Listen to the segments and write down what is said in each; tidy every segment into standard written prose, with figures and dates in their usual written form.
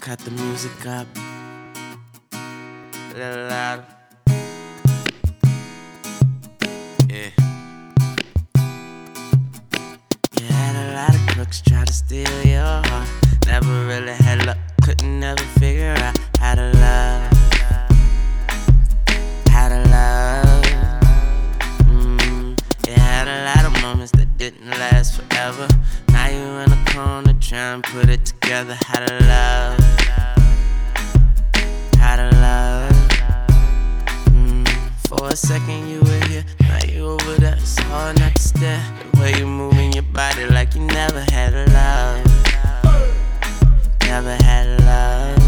cut the music up a little louder. Yeah. You had a lot of crooks try to steal your heart. Never really had luck, couldn't never figure out how to love. How to love. You had a lot of moments that didn't last forever. Now you in a corner trying to put it together. How to love. How to love. For a second you were here, now you over there. It's hard not to stare. The way you moving your body like you never had a love. Never had a love.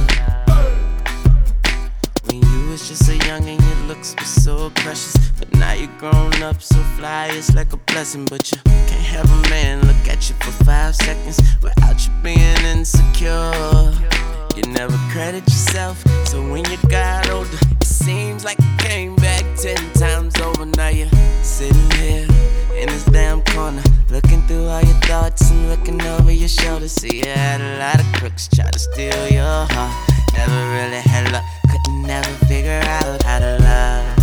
When you was just a youngin', your looks were so precious. But now you grown up so fly, it's like a blessing. But you can't have a man look at you for 5 seconds without you being insecure. You never credit yourself, so when you got older, it seems like you came back 10 times over. Now you're sitting here in this damn corner, looking through all your thoughts and looking over your shoulder. See, you had a lot of crooks try to steal your heart. Never really had luck, couldn't never figure out how to love.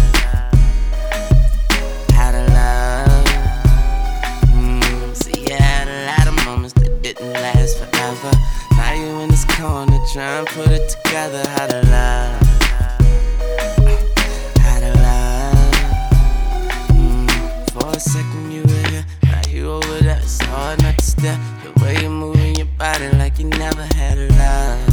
How to love. See, you had a lot of moments that didn't last forever. Now you in this corner trying to put it together. How to love. How to love. For a second you were here, now you over there. It's hard not to stare. The way you moving your body like you never had a love.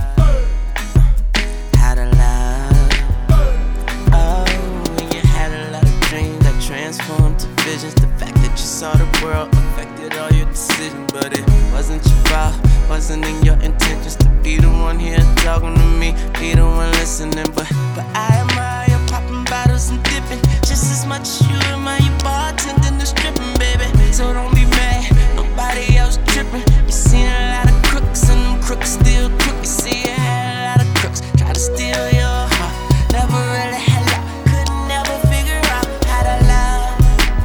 How to love. Oh, when you had a lot of dreams that transformed to visions. The fact that you saw the world affected all your decisions. But it wasn't your fault, wasn't in your intentions to be the one here talking to me, be the one listening. But I admire you popping bottles and dipping just as much as you admire your bartending and stripping, baby. So don't be mad, nobody else tripping. You seen a lot of crooks and them crooks still crook. You see you had a lot of crooks try to steal your heart. Never really had luck, couldn't never figure out how to love.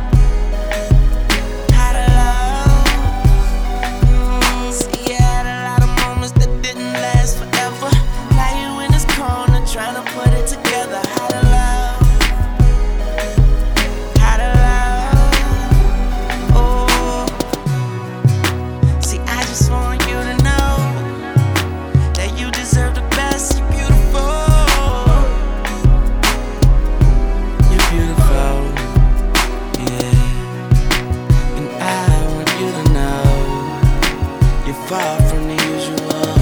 How to love. See, you had a lot of moments that didn't last forever. Now you in this corner trying to put it together. How to love. How to love. Oh. See, I just want you to know that you deserve the best. You're beautiful. You're beautiful. Yeah. And I want you to know you're far from the usual.